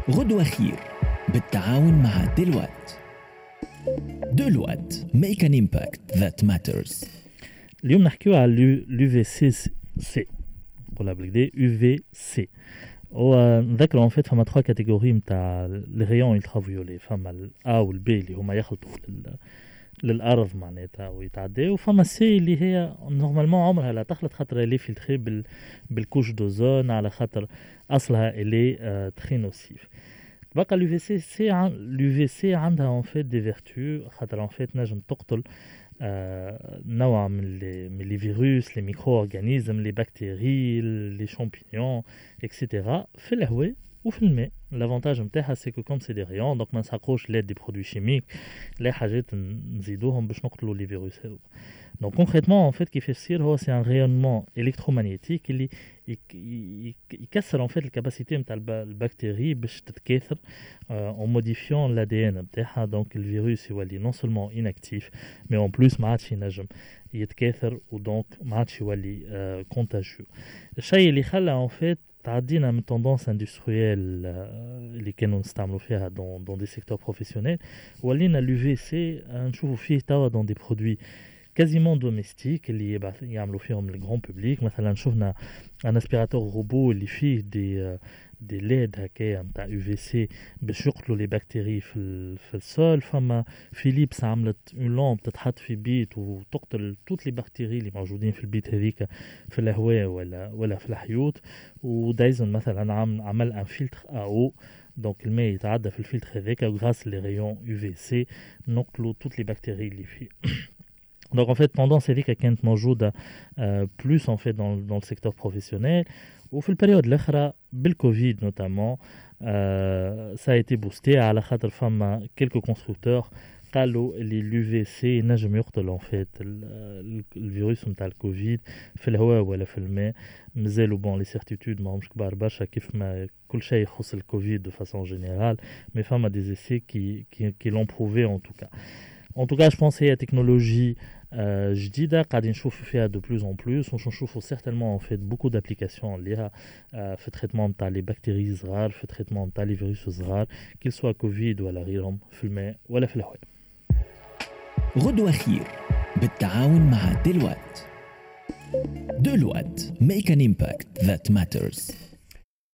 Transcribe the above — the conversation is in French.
غدوة خير بالتعاون مع ديلوات. ديلوات make an impact that matters. اليوم نحكيو على l'UVC نقولها بالكدا UVC. ونذكروا ان فيت فما 3 كاتيجوري نتاع لي ريون الترافيولي، فما الا والبي اللي هما يخلطوا للارض معناتها ويتعداو، وفما سي اللي هي نورمالمون عمرها لا تخلط خاطر اللي فلتري بالكوش دوزون على خاطر اصلها اللي تري نوسيف. بقى اليو في سي عندها ان فيت دي فيرتو، خاطر ان فيت نجم تقتل نوع من لي فيروس، لي ميكرو اورغانيزم، لي بكتيري، لي شامبينيون اكسيتيرا في الهواء وفي الماء. لافونتاج نتاعها سي كو كوم سي دي ريون، دونك ما نسحقوش لا دي برودوي شيميك لا حاجات نزيدوهم باش نقتلوا لي فيروس هذو. دونك كونكريتمون ان فيت كيف يصير هو سي ان ريونمون الكترومagnétique اللي يكسر ان فيت الكاباسيتي نتاع البكتيري باش تتكاثر en modifiant l'ADN نتاعها. دونك الفيروس يولي نون سولمون اناكتيف مي اون بلوس ما عادش ينجم يتكاثر، ودونك ما عادش يولي كونتاجيو. الشيء اللي خلى ان فيت تعدينا من توندونس اندستريال اللي كانوا نستعملوا فيها دون دي سيكتور بروفيسيونيل، ولينا اليو في سي نشوفوا فيه توا دون دي برودوي quasiment domestique اللي يعملوا فيهم الجران بوبليك. مثلا شفنا ان اسبيراتور روبو اللي فيه دي ليد هكايا نتاع يو في سي باش يقتلوا لي بكتيري في السول. فما فيليبس عملت اون لامب تتحط في بيت وتقتل توت لي بكتيري اللي موجودين في البيت هذيك في الهواء ولا في الحيوط. ودايزون مثلا عمل ان فلتر او دونك الماء يتعدى في الفلتر هذاك وغراس لي ريون يو في سي نقتلوا توت لي بكتيري اللي فيه. Donc en fait, tendance هذيك كانت موجودة plus en fait dans le secteur professionnel. وفي البريود الأخرى بالكوفيد notamment ça a été boosté على خاطر فما quelques constructeurs قالوا اللي اليو في سي نجم يقتل en fait الفيروس نتاع الكوفيد في الهواء ولا في الماء. مازالوا بون لي سيرتيتود ماهمش كبار برشا كيف ما كل شيء يخص الكوفيد de façon générale, mais فما des essais qui l'ont prouvé en tout cas. En tout cas, je pense qu'il y a technologie جديدة قاعدين نشوفوا فيها de plus en plus. ونشوفوا certainement en fait beaucoup d'applications ليها في التريتمون نتاع لي بكتيري صغار، في التريتمون نتاع لي فيروس صغار كيل سوا كوفيد ولا غيرهم في الماء ولا في الهواء. غدوة خير بالتعاون مع ديلوات. ديلوات make an impact that matters.